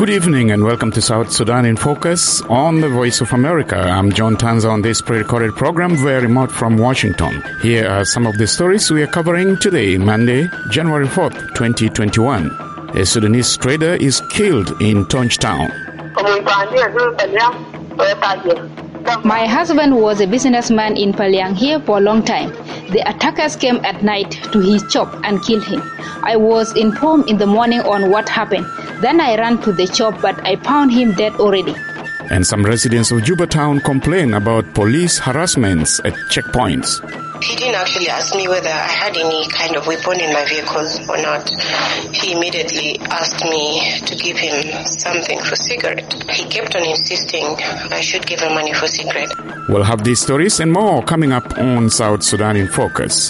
Good evening and welcome to South Sudan in Focus on the Voice of America. I'm John Tanza on this pre-recorded program via remote from Washington. Here are some of the stories we are covering today, Monday, January 4th, 2021. A Sudanese trader is killed in Tonj Town. My husband was a businessman in Paliang here for a long time. The attackers came at night to his shop and killed him. I was informed in the morning on what happened. Then I ran to the shop, but I found him dead already. And some residents of Juba Town complain about police harassments at checkpoints. He didn't actually ask me whether I had any kind of weapon in my vehicle or not. He immediately asked me to give him something for cigarette. He kept on insisting I should give him money for cigarette. We'll have these stories and more coming up on South Sudan in Focus.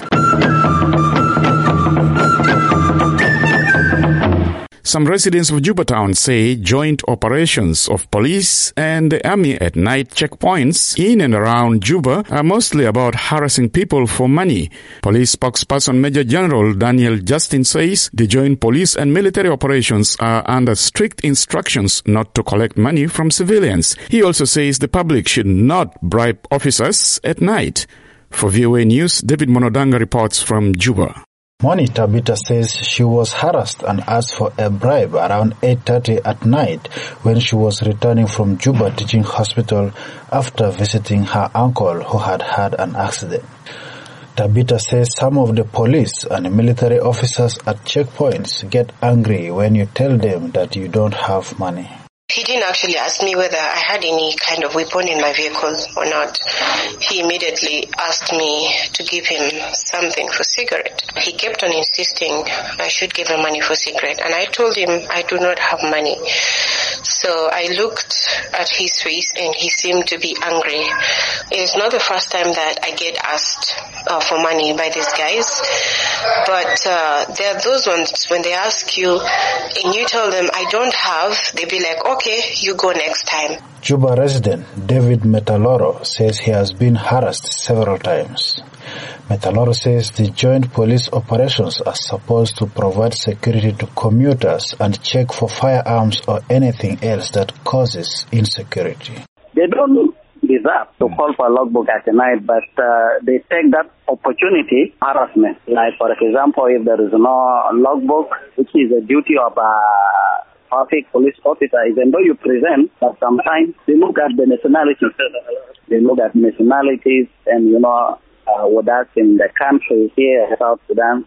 Some residents of Juba Town say joint operations of police and the army at night checkpoints in and around Juba are mostly about harassing people for money. Police spokesperson Major General Daniel Justin says the joint police and military operations are under strict instructions not to collect money from civilians. He also says the public should not bribe officers at night. For VOA News, David Monodanga reports from Juba. Moni Tabita says she was harassed and asked for a bribe around 8:30 at night when she was returning from Juba Teaching Hospital after visiting her uncle who had had an accident. Tabita says some of the police and military officers at checkpoints get angry when you tell them that you don't have money. He didn't actually ask me whether I had any kind of weapon in my vehicle or not. He immediately asked me to give him something for cigarette. He kept on insisting I should give him money for cigarette, and I told him I do not have money. So I looked at his face and he seemed to be angry. It's not the first time that I get asked for money by these guys, but there are those ones when they ask you and you tell them I don't have, they be like, okay, you go next time. Juba resident David Metaloro says he has been harassed several times. Metaloro says the joint police operations are supposed to provide security to commuters and check for firearms or anything else that causes insecurity. They don't deserve to call for a logbook at night, but they take that opportunity harassment. Like, for example, if there is no logbook, which is a duty of a traffic police officer, even though you present, but sometimes they look at the nationalities. They look at nationalities and, with us in the country here, South Sudan,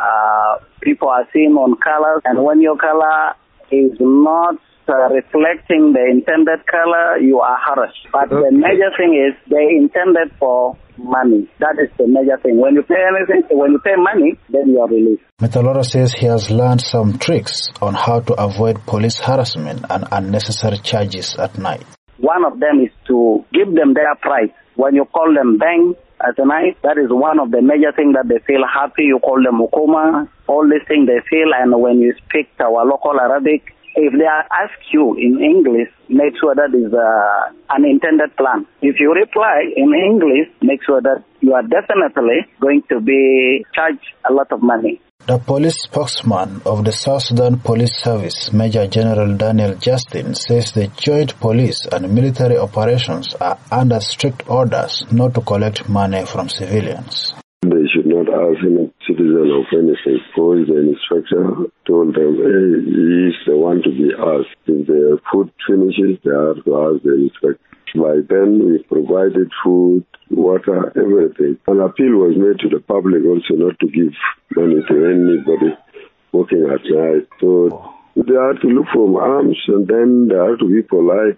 people are seen on colors, and when your color is not reflecting the intended color, you are harassed. But the major thing is they intended for money. That is the major thing. When you pay anything, when you pay money, then you are released. Metaloro says he has learned some tricks on how to avoid police harassment and unnecessary charges at night. One of them is to give them their price. When you call them bang at night, that is one of the major things that they feel happy. You call them hukuma, all these things they feel, and when you speak our local Arabic, if they ask you in English, make sure that is an intended plan. If you reply in English, make sure that you are definitely going to be charged a lot of money. The police spokesman of the South Sudan Police Service, Major General Daniel Justin, says the joint police and military operations are under strict orders not to collect money from civilians. They should not ask any citizen of anything, because the instructor told them, hey, he is the one to be asked. If the food finishes, they have to ask the inspector. By then, we provided food, water, everything. An appeal was made to the public also not to give money to anybody working at night. So they have to look for arms, and then they have to be polite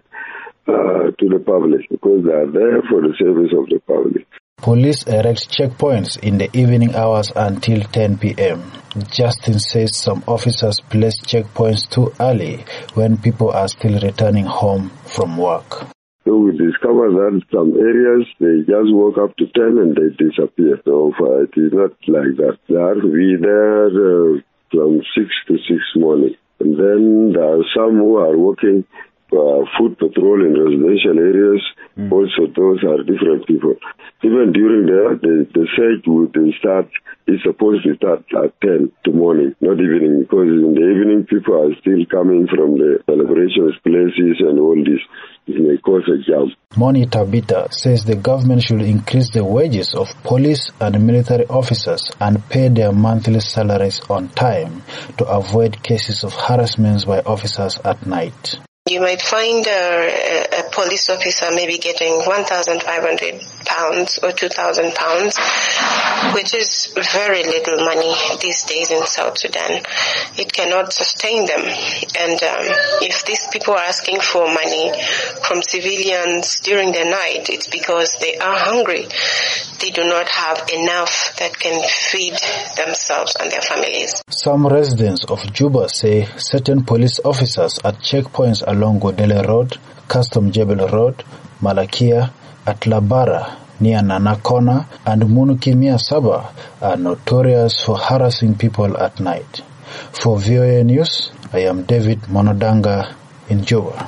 to the public, because they are there for the service of the public. Police erect checkpoints in the evening hours until 10 p.m. Justin says some officers place checkpoints too early when people are still returning home from work. So we discover that some areas, they just walk up to 10 and they disappear. So it is not like that. They have to be there from 6 to 6 morning. And then there are some who are working foot patrol in residential areas. Also, those are different people. Even during the search is supposed to start at 10 in the morning, not evening, because in the evening people are still coming from the celebrations places and all this. It may cause a jam. Moni Tabita says the government should increase the wages of police and military officers and pay their monthly salaries on time to avoid cases of harassment by officers at night. You might find a police officer maybe getting £1,500 or £2,000, which is very little money these days in South Sudan. It cannot sustain them. And if these people are asking for money from civilians during the night, it's because they are hungry. They do not have enough that can feed themselves and their families. Some residents of Juba say certain police officers at checkpoints along Godele Road, Custom Jebel Road, Malakia, at Labara, near Nanakona, and Munukimia Saba are notorious for harassing people at night. For VOA News, I am David Monodanga in Juba.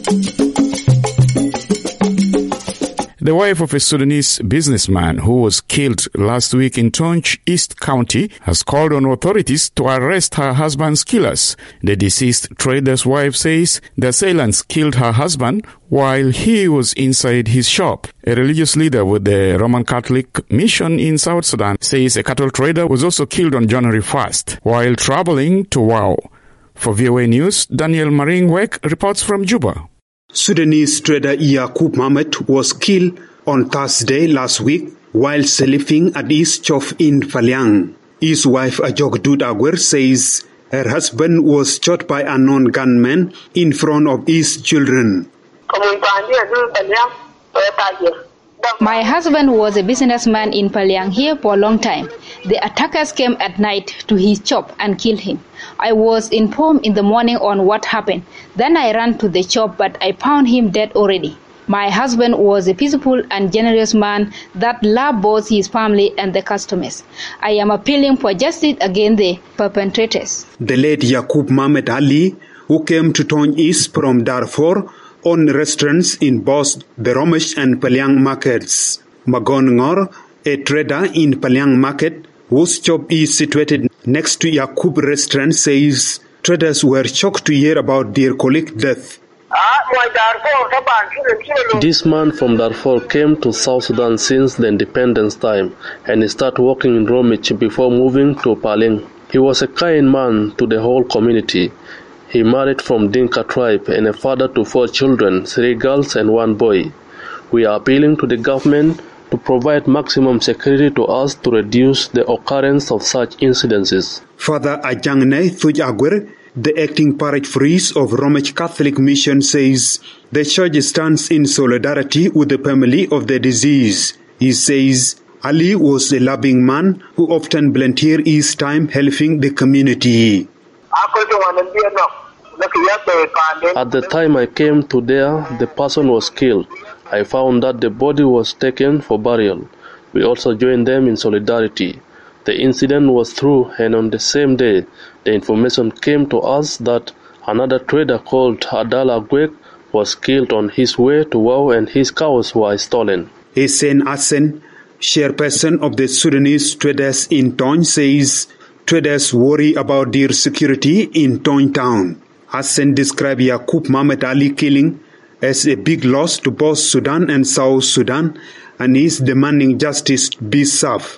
The wife of a Sudanese businessman who was killed last week in Tonj, East County, has called on authorities to arrest her husband's killers. The deceased trader's wife says the assailants killed her husband while he was inside his shop. A religious leader with the Roman Catholic Mission in South Sudan says a cattle trader was also killed on January 1st while traveling to Wau. For VOA News, Daniel Maringwek reports from Juba. Sudanese trader Yaqub Mohammed was killed on Thursday last week while sleeping at his shop in Paliang. His wife Ajogdud Agwer says her husband was shot by unknown gunmen in front of his children. My husband was a businessman in Paliang here for a long time. The attackers came at night to his shop and killed him. I was informed in the morning on what happened. Then I ran to the shop, but I found him dead already. My husband was a peaceful and generous man that loved both his family and the customers. I am appealing for justice against the perpetrators. The late Yaqub Mohammed Ali, who came to Tonj East from Darfur, owned restaurants in both the Romesh and Paliang markets. Magon Ngor, a trader in Paliang market, whose shop is situated next to Yaqub restaurant, says traders were shocked to hear about their colleague's death. This man from Darfur came to South Sudan since the independence time, and he started working in Romich before moving to Paliang. He was a kind man to the whole community. He married from Dinka tribe and a father to 4 children, 3 girls and 1 boy. We are appealing to the government to provide maximum security to us to reduce the occurrence of such incidences. Father Ajangne Thuj Agwer, the acting parish priest of Romeich Catholic Mission, says the church stands in solidarity with the family of the deceased. He says Ali was a loving man who often volunteered his time helping the community. At the time I came to there, the person was killed. I found that the body was taken for burial. We also joined them in solidarity. The incident was true, and on the same day, the information came to us that another trader called Adala Gwek was killed on his way to Wau and his cows were stolen. Hussein Asen, chairperson of the Sudanese traders in Tonj, says traders worry about their security in Tonj town. Asen described Yaqub Mohammed Ali killing as a big loss to both Sudan and South Sudan and is demanding justice be served.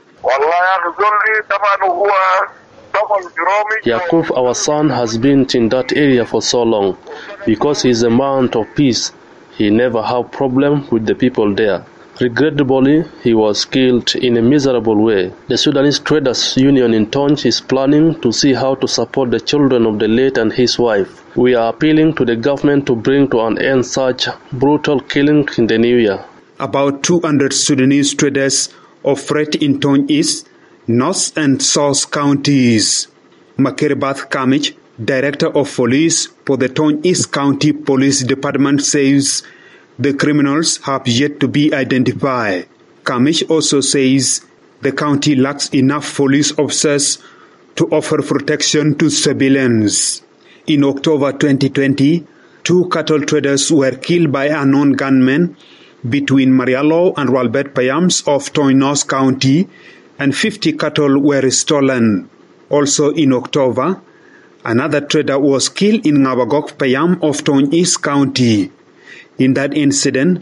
Yaqub, our son, has been in that area for so long. Because he is a man of peace, he never had problem with the people there. Regrettably, he was killed in a miserable way. The Sudanese Traders Union in Tonj is planning to see how to support the children of the late and his wife. We are appealing to the government to bring to an end such brutal killing in the new year. About 200 Sudanese traders operate in Tonj East, North and South counties. Makerbath Kamich, Director of Police for the Tonj East County Police Department, says the criminals have yet to be identified. Kamich also says the county lacks enough police officers to offer protection to civilians. In October 2020, 2 cattle traders were killed by unknown gunmen between Marialo and Walbert Payams of Tony North County, and 50 cattle were stolen. Also in October, another trader was killed in Ngabagok Payam of Tony East County. In that incident,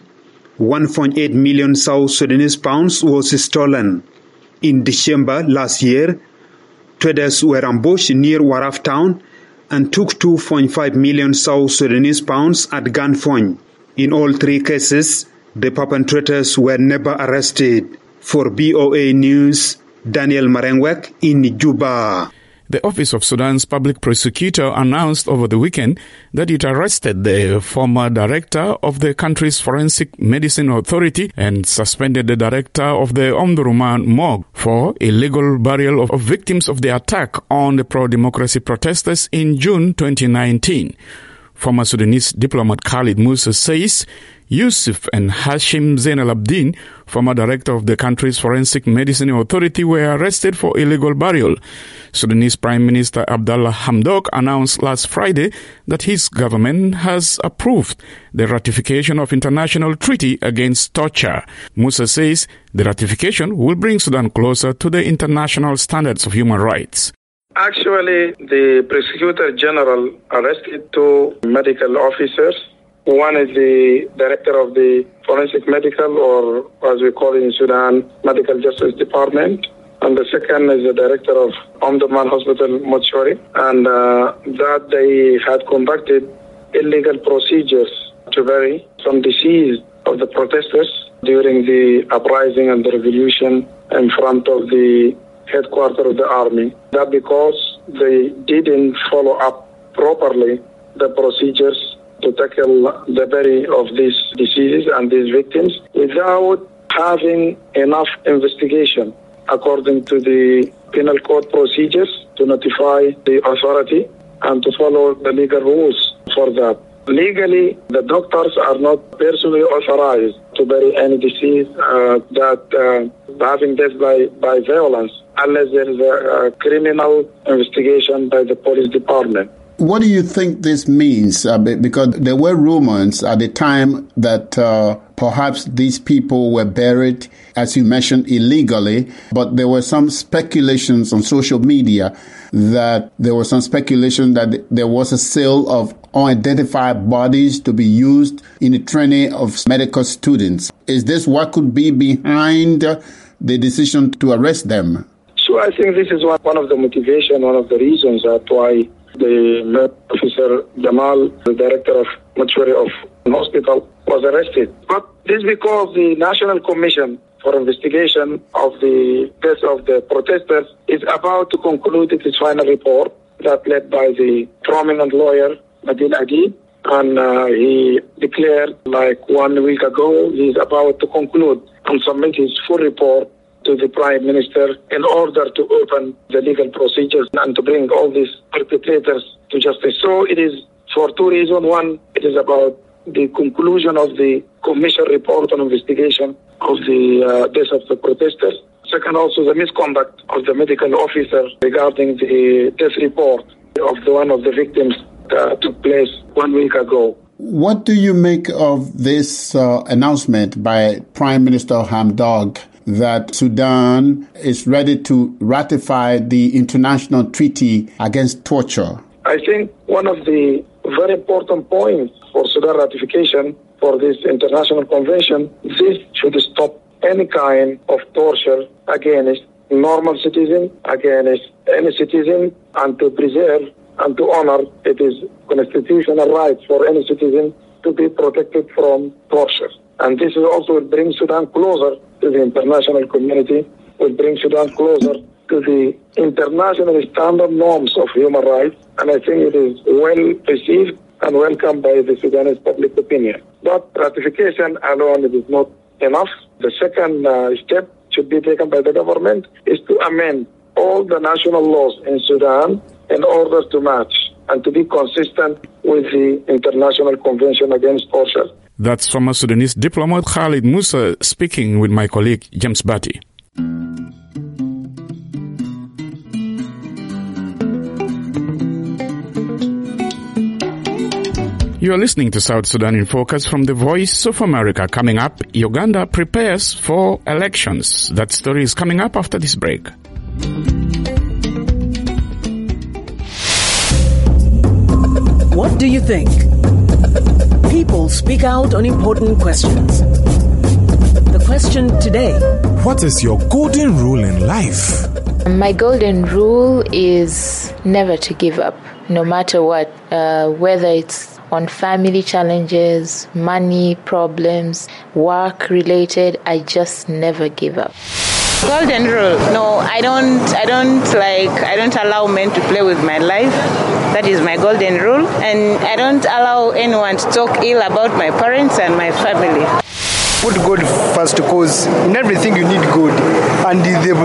1.8 million South Sudanese pounds was stolen. In December last year, traders were ambushed near Waraf town and took 2.5 million South Sudanese pounds at gunpoint. In all 3 cases, the perpetrators were never arrested. For BOA News, Daniel Marengwek in Juba. The Office of Sudan's public prosecutor announced over the weekend that it arrested the former director of the country's Forensic Medicine Authority and suspended the director of the Omdurman morgue for illegal burial of victims of the attack on the pro-democracy protesters in June 2019. Former Sudanese diplomat Khalid Musa says Yusuf and Hashim Zain al-Abdin, former director of the country's Forensic Medicine Authority, were arrested for illegal burial. Sudanese Prime Minister Abdallah Hamdok announced last Friday that his government has approved the ratification of international treaty against torture. Musa says the ratification will bring Sudan closer to the international standards of human rights. Actually, the Prosecutor General arrested 2 medical officers. One is the director of the Forensic Medical, or as we call it in Sudan, Medical Justice Department. And the second is the director of Omdurman Hospital Mortuary. And that they had conducted illegal procedures to bury some deceased of the protesters during the uprising and the revolution in front of the headquarters of the army. That because they didn't follow up properly the procedures to tackle the burying of these deceased and these victims without having enough investigation according to the penal code procedures to notify the authority and to follow the legal rules for that. Legally, the doctors are not personally authorized to bury any deceased that having death by violence unless there is a criminal investigation by the police department. What do you think this means? Because there were rumors at the time that perhaps these people were buried, as you mentioned, illegally, but there were some speculations on social media that there was some speculation that there was a sale of unidentified bodies to be used in the training of medical students. Is this what could be behind the decision to arrest them? So I think this is one of the motivation, one of the reasons that why the officer Jamal, the director of mortuary of the hospital, was arrested. But this is because the National Commission for Investigation of the death of the protesters is about to conclude its final report that led by the prominent lawyer Adil Adib, and he declared like 1 week ago he's about to conclude and submit his full report to the Prime Minister in order to open the legal procedures and to bring all these perpetrators to justice. So it is for 2 reasons. One, it is about the conclusion of the Commission report on investigation of the death of the protesters. Second, also the misconduct of the medical officer regarding the death report of one of the victims that took place 1 week ago. What do you make of this announcement by Prime Minister Hamdok that Sudan is ready to ratify the international treaty against torture? I think one of the very important points for Sudan ratification for this international convention, this should stop any kind of torture against normal citizen, against any citizen, and to preserve and to honor it is constitutional rights for any citizen to be protected from torture. And this is also will bring Sudan closer to the international community, will bring Sudan closer to the international standard norms of human rights. And I think it is well received and welcomed by the Sudanese public opinion. But ratification alone is not enough. The second step should be taken by the government is to amend all the national laws in Sudan in order to match and to be consistent with the International Convention Against Torture. That's former Sudanese diplomat Khalid Musa speaking with my colleague James Batty. You are listening to South Sudan in Focus from the Voice of America. Coming up, Uganda prepares for elections. That story is coming up after this break. What do you think? People speak out on important questions. The question today: what is your golden rule in life? My golden rule is never to give up, no matter what, whether it's on family challenges, money problems, work related. I just never give up. Golden rule. No, I don't allow men to play with my life. That is my golden rule. And I don't allow anyone to talk ill about my parents and my family. Put God first, because in everything you need God. And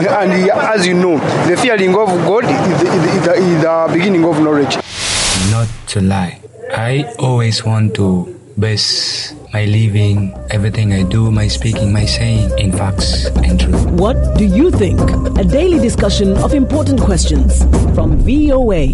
as you know, the fearing of God is the beginning of knowledge. Not to lie. I always want to base my living, everything I do, my speaking, my saying, in facts and truth. What do you think? A daily discussion of important questions from VOA.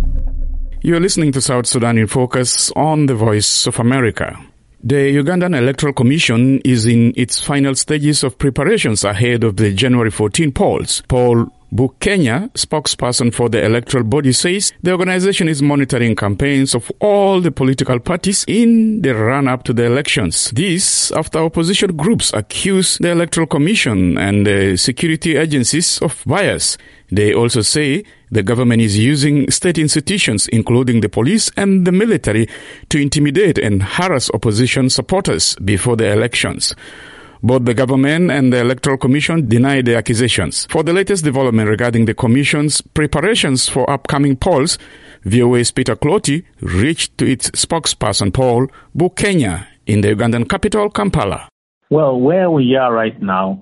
You're listening to South Sudan in Focus on the Voice of America. The Ugandan Electoral Commission is in its final stages of preparations ahead of the January 14 polls. Paul Bukenya, spokesperson for the electoral body, says the organization is monitoring campaigns of all the political parties in the run-up to the elections. This after opposition groups accuse the Electoral Commission and the security agencies of bias. They also say the government is using state institutions, including the police and the military, to intimidate and harass opposition supporters before the elections. Both the government and the Electoral Commission deny the accusations. For the latest development regarding the Commission's preparations for upcoming polls, VOA's Peter Clotty reached to its spokesperson Paul Bukenya in the Ugandan capital, Kampala. Well, where we are right now,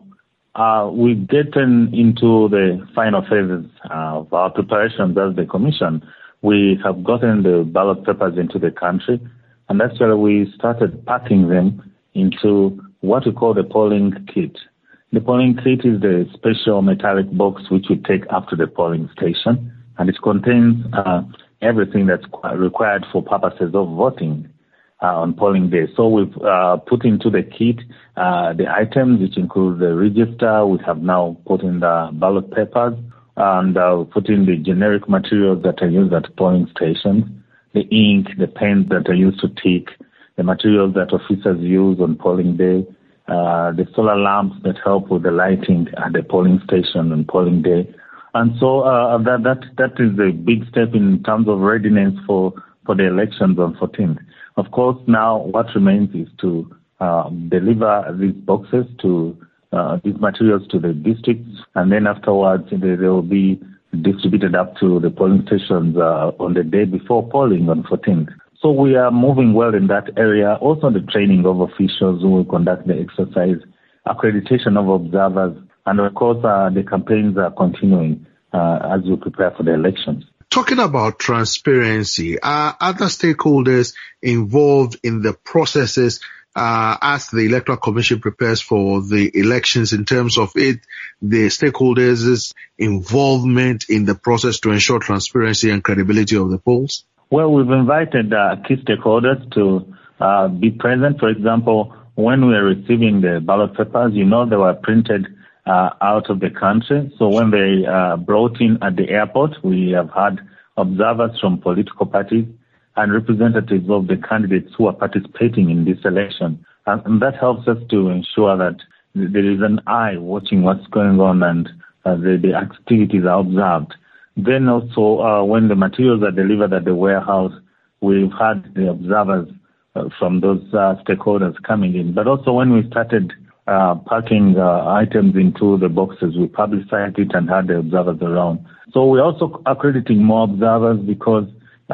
we've gotten into the final phases of our preparations as the Commission. We have gotten the ballot papers into the country, and actually we started packing them into what we call the polling kit. The polling kit is the special metallic box which we take up to the polling station, and it contains everything that's required for purposes of voting on polling day. So we've put into the kit the items, which include the register. We have now put in the ballot papers and put in the generic materials that are used at polling stations, the ink, the pens that are used to tick, the materials that officers use on polling day, the solar lamps that help with the lighting at the polling station on polling day. And so that is a big step in terms of readiness for the elections on 14th. Of course, now what remains is to deliver these boxes to these materials to the districts, and then afterwards they will be distributed up to the polling stations on the day before polling on 14th. So we are moving well in that area. Also the training of officials who will conduct the exercise, accreditation of observers, and of course the campaigns are continuing as we prepare for the elections. Talking about transparency, are other stakeholders involved in the processes as the Electoral Commission prepares for the elections in terms of the stakeholders' involvement in the process to ensure transparency and credibility of the polls? Well, we've invited key stakeholders to be present. For example, when we are receiving the ballot papers, they were printed out of the country. So when they brought in at the airport, we have had observers from political parties and representatives of the candidates who are participating in this election. And that helps us to ensure that there is an eye watching what's going on and the activities are observed. Then also, when the materials are delivered at the warehouse, we've had the observers from those stakeholders coming in. But also when we started packing items into the boxes, we publicized it and had the observers around. So we're also accrediting more observers because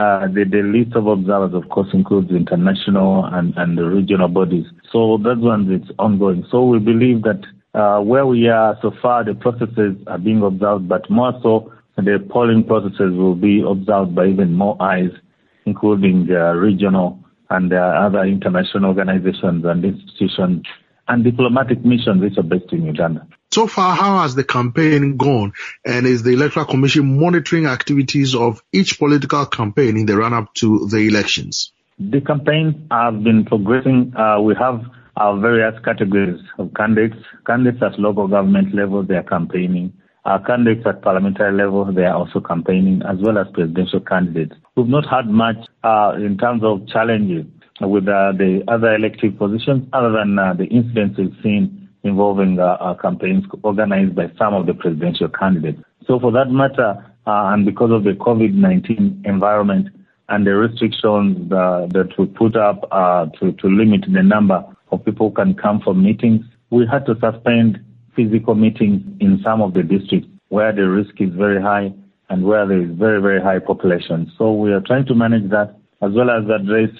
the list of observers, of course, includes international and the regional bodies. So that one is ongoing. So we believe that where we are so far, the processes are being observed, but more so, the polling processes will be observed by even more eyes, including regional and other international organizations and institutions and diplomatic missions which are based in Uganda. So far, how has the campaign gone? And is the Electoral Commission monitoring activities of each political campaign in the run-up to the elections? The campaigns have been progressing. We have various categories of candidates. Candidates at local government level, they are campaigning. Candidates at parliamentary level, they are also campaigning, as well as presidential candidates. We've not had much in terms of challenges with the other elective positions, other than the incidents we've seen involving campaigns organized by some of the presidential candidates. So for that matter, and because of the COVID-19 environment and the restrictions that we put up to limit the number of people who can come for meetings, we had to suspend physical meetings in some of the districts where the risk is very high and where there is very, very high population. So we are trying to manage that, as well as address,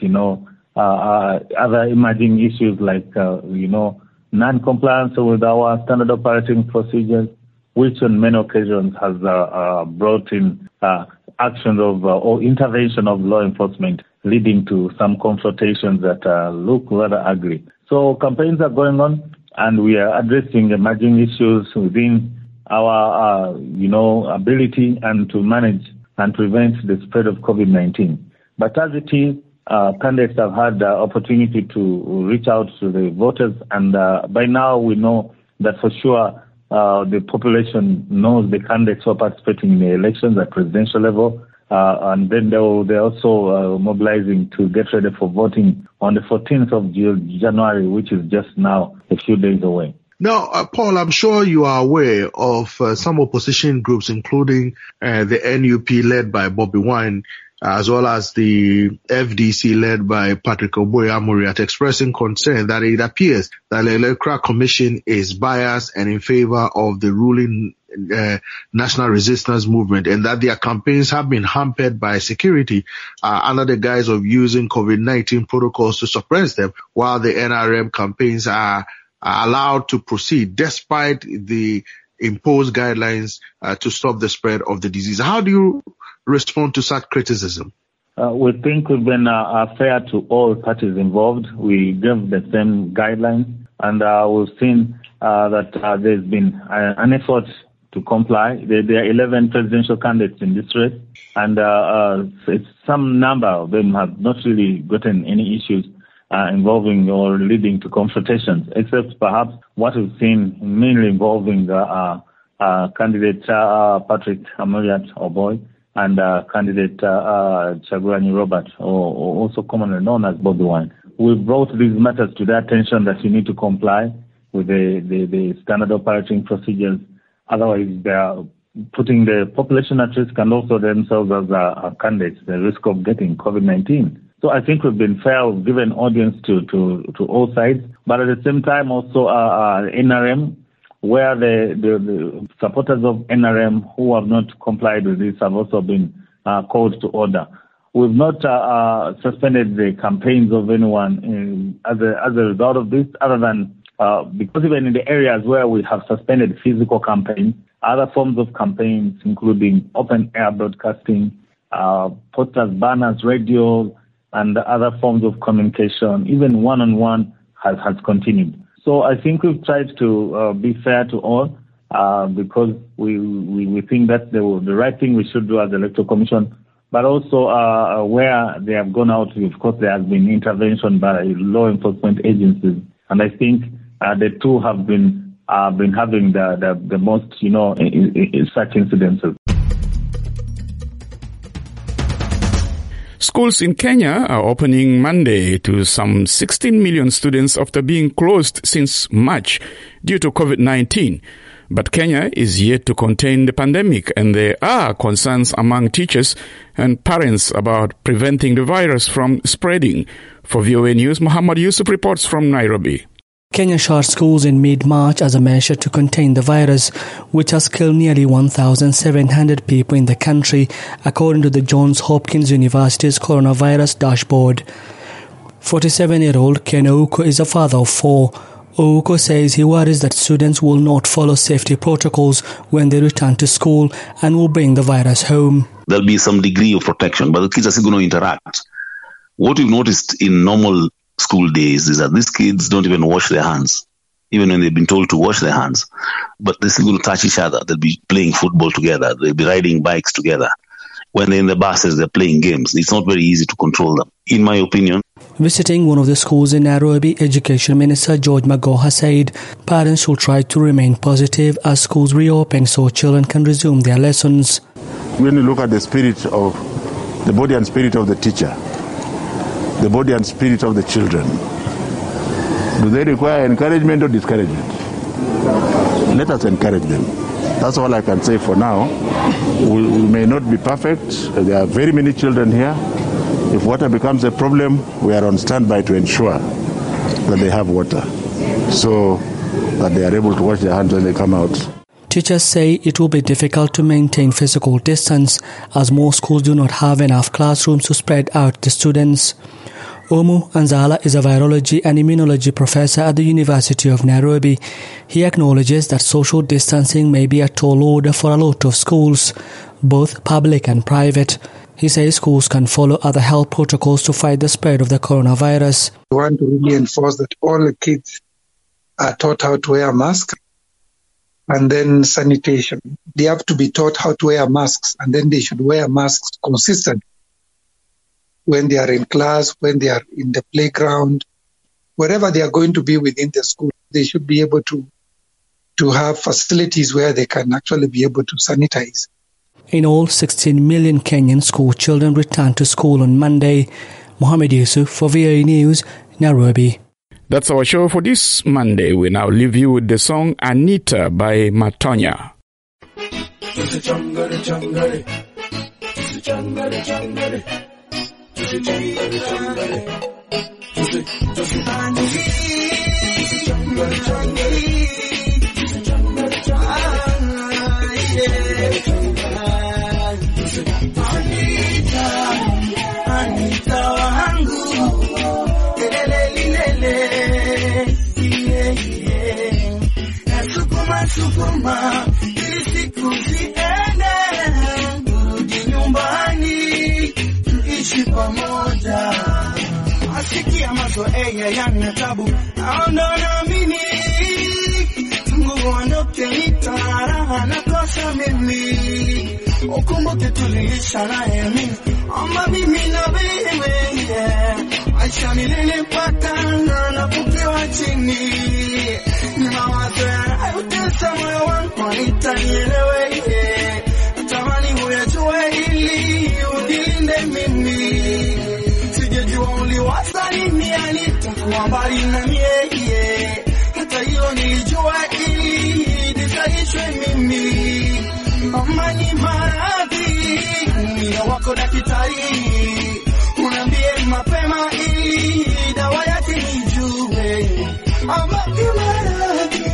other emerging issues like, non-compliance with our standard operating procedures, which on many occasions has brought in actions of or intervention of law enforcement, leading to some confrontations that look rather ugly. So campaigns are going on, and we are addressing emerging issues within our, ability and to manage and prevent the spread of COVID-19. But as it is, candidates have had the opportunity to reach out to the voters, and by now we know that for sure the population knows the candidates who are participating in the elections at presidential level, and then they're also mobilizing to get ready for voting on the 14th of January, which is just now a few days away. Now, Paul, I'm sure you are aware of some opposition groups, including the NUP led by Bobby Wine, as well as the FDC led by Patrick Oboy-Amuriat, expressing concern that it appears that the Electoral Commission is biased and in favor of the ruling National Resistance Movement, and that their campaigns have been hampered by security under the guise of using COVID-19 protocols to suppress them, while the NRM campaigns are allowed to proceed despite the imposed guidelines to stop the spread of the disease. How do you respond to such criticism? We think we've been fair to all parties involved. We give the same guidelines, and we've seen that there's been an effort to comply. There are 11 presidential candidates in this race, and some number of them have not really gotten any issues involving or leading to confrontations, except perhaps what we've seen mainly involving candidate Patrick Amuriat Oboy and candidate Kyagulanyi Robert, or also commonly known as Bobby Wine. We brought these matters to their attention that you need to comply with the standard operating procedures. Otherwise, they are putting the population at risk and also themselves as candidates, the risk of getting COVID-19. So I think we've been fair, we've given audience to all sides, but at the same time also NRM, where the supporters of NRM who have not complied with this have also been called to order. We've not suspended the campaigns of anyone as a result of this, other than because even in the areas where we have suspended physical campaigns, other forms of campaigns, including open air broadcasting, posters, banners, radio, and other forms of communication, even one-on-one has continued. So I think we've tried to be fair to all because we think that's the right thing we should do as the Electoral Commission. But also where they have gone out, of course, there has been intervention by law enforcement agencies. And I think the two have been having the most, in such incidences. Schools in Kenya are opening Monday to some 16 million students after being closed since March due to COVID-19. But Kenya is yet to contain the pandemic, and there are concerns among teachers and parents about preventing the virus from spreading. For VOA News, Muhammad Yusuf reports from Nairobi. Kenya shut schools in mid-March as a measure to contain the virus, which has killed nearly 1,700 people in the country, according to the Johns Hopkins University's coronavirus dashboard. 47-year-old Ken Ouko is a father of 4. Ouko says he worries that students will not follow safety protocols when they return to school and will bring the virus home. There'll be some degree of protection, but the kids are still going to interact. What we've noticed in normal school days is that these kids don't even wash their hands, even when they've been told to wash their hands. But they're still going to touch each other. They'll be playing football together. They'll be riding bikes together. when they're in the buses, they're playing games. It's not very easy to control them, in my opinion. Visiting one of the schools in Nairobi, Education Minister George Magoha said parents should try to remain positive as schools reopen so children can resume their lessons. When you look at the spirit of the body and spirit of the teacher, the body and spirit of the children, do they require encouragement or discouragement? Let us encourage them. That's all I can say for now. We may not be perfect. There are very many children here. If water becomes a problem, we are on standby to ensure that they have water so that they are able to wash their hands when they come out. Teachers say it will be difficult to maintain physical distance as most schools do not have enough classrooms to spread out the students. Omu Anzala is a virology and immunology professor at the University of Nairobi. He acknowledges that social distancing may be a tall order for a lot of schools, both public and private. He says schools can follow other health protocols to fight the spread of the coronavirus. We want to really enforce that all the kids are taught how to wear masks and then sanitation. They have to be taught how to wear masks and then they should wear masks consistently. When they are in class, when they are in the playground, wherever they are going to be within the school, they should be able to have facilities where they can actually be able to sanitize. In all, 16 million Kenyan school children returned to school on Monday. Mohammed Yusuf for VOA News, Nairobi. That's our show for this Monday. We now leave you with the song Anita by Matonya. Anita wangu nasukuma ili siku ziende, turudi nyumbani tuishi pamoja. Asikia mazoea yana tabu, ndo naamini Mungu ondoke nitaraha nakosa mimi. Ukumbuke tuliisha naye mimi, ama mimi na wewe, Aisha nilipatana na kukiwa chini. Ni mawazo yanayotesa moyo wangu, nitanielewe. Natamani uyajue ili unilinde mimi. Sijajua uliwaza nini alitakuwa mbali na mie. Hata hiyo nilijua ili nisaishwe mimi. Mama ni maradhi, mimi wako daktari. Unambie mapema ili dawa yake nijue. Mama ni maradhi,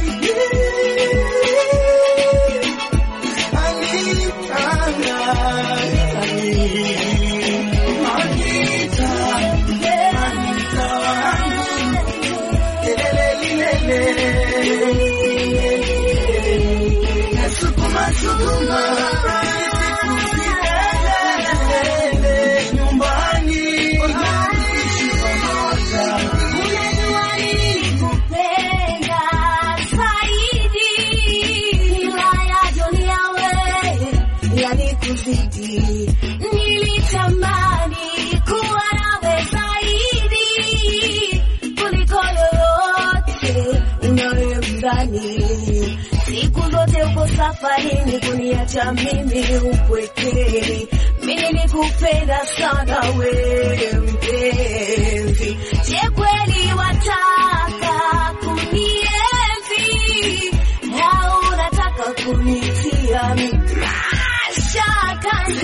nilitamani kuwa nawe zaidi kuliko yoyote unayemdhani. Siku zote uko safarini kuniacha mimi upweke. Mimi nilikupenda sana wewe mpenzi. Je, kweli wataka kunienzi au unataka kunitia mashaka?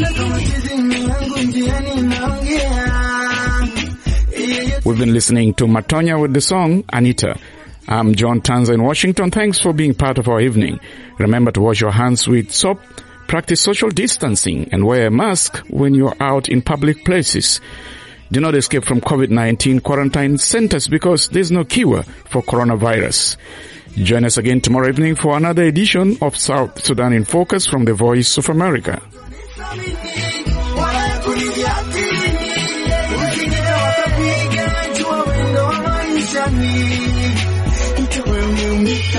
We've been listening to Matonya with the song Anita. I'm John Tanza in Washington. Thanks for being part of our evening. Remember to wash your hands with soap, practice social distancing, and wear a mask when you're out in public places. Do not escape from COVID-19 quarantine centers because there's no cure for coronavirus. Join us again tomorrow evening for another edition of South Sudan in Focus from the Voice of America.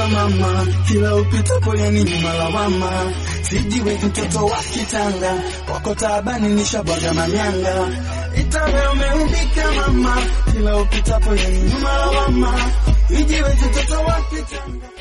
mama, kila upitapo yani nyuma lawama. Sijiwezi mtoto wa kitanga, wako taabani nishabwaga manyanga. Itawe umeumbika mama, kila upitapo yani nyuma lawama. Sijiwezi mtoto wa kitanga.